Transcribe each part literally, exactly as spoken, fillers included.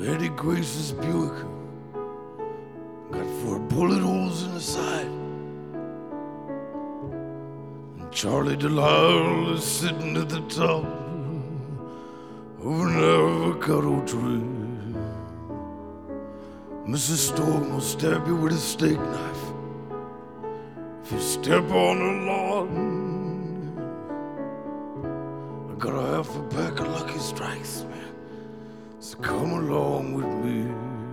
Eddie Grace's Buick got four bullet holes in the side, and Charlie Delisle is sitting at the top of an avocado tree. Missus Storm will stab you with a steak knife if you step on the lawn. I got a half a pack of Lucky Strikes, man, so come along with me.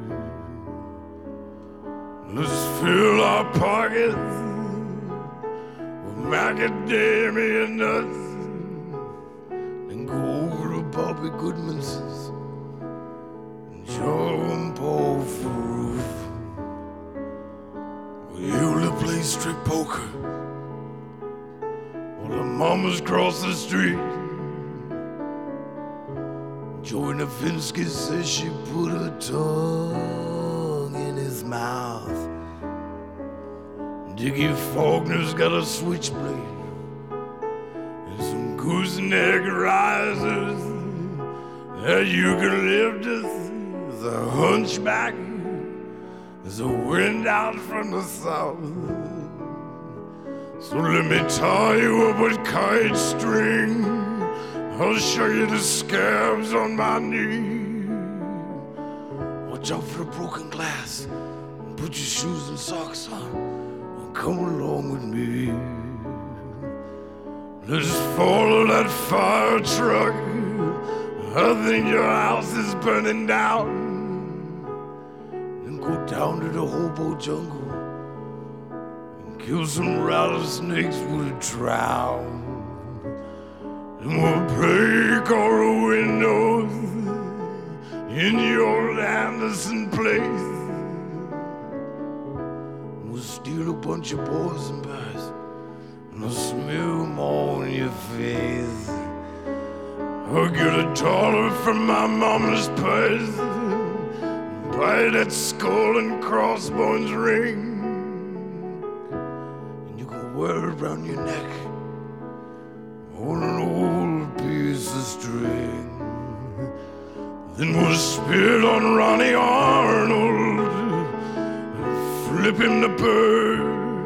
Let's fill our pockets with macadamia nuts and go over to Bobby Goodman's and jump off the roof. We used to play strip poker while the mamas cross the street. Joey Nafinsky says she put her tongue in his mouth. Dickie Faulkner's got a switchblade and some gooseneck risers that you can lift as a hunchback as a wind out from the south. So let me tie you up with kite string. I'll show you the scabs on my knee. Watch out for the broken glass. Put your shoes and socks on and come along with me. Let's follow that fire truck. I think your house is burning down. Then go down to the hobo jungle and kill some rattlesnakes with a trowel. And we'll break all the windows in your Anderson place. And we'll steal a bunch of poison pies and I'll smear them all in your face. I'll get a dollar from my mama's purse and buy that skull and crossbones ring. And you can wear it around your neck on an old piece of string. Then we'll spit on Ronnie Arnold and flip him the bird.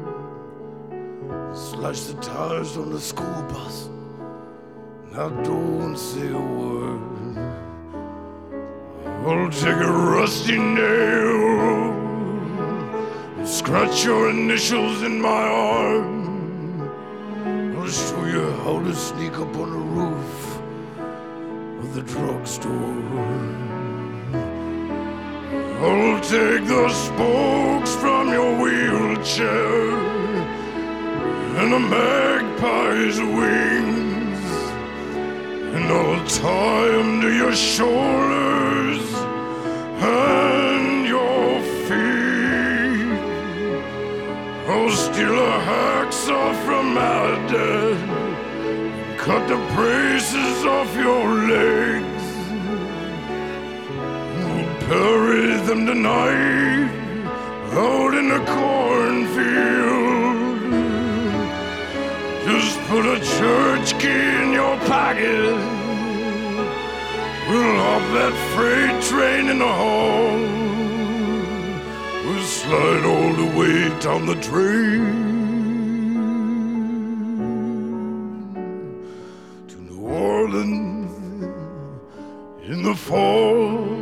Slash the tires on the school bus. Now don't say a word. I'll take a rusty nail and scratch your initials in my arm. I'll show you how to sneak up on the roof of the drugstore. I'll take the spokes from your wheelchair and a magpie's wings, and I'll tie them to your shoulders and your feet. I'll steal a hacksaw from my dad and cut the braces off your legs. We'll bury them tonight out in the cornfield. Just put a church key in your pocket. We'll hop that freight train in the hall. We'll slide all the way down the train to New Orleans in the fall.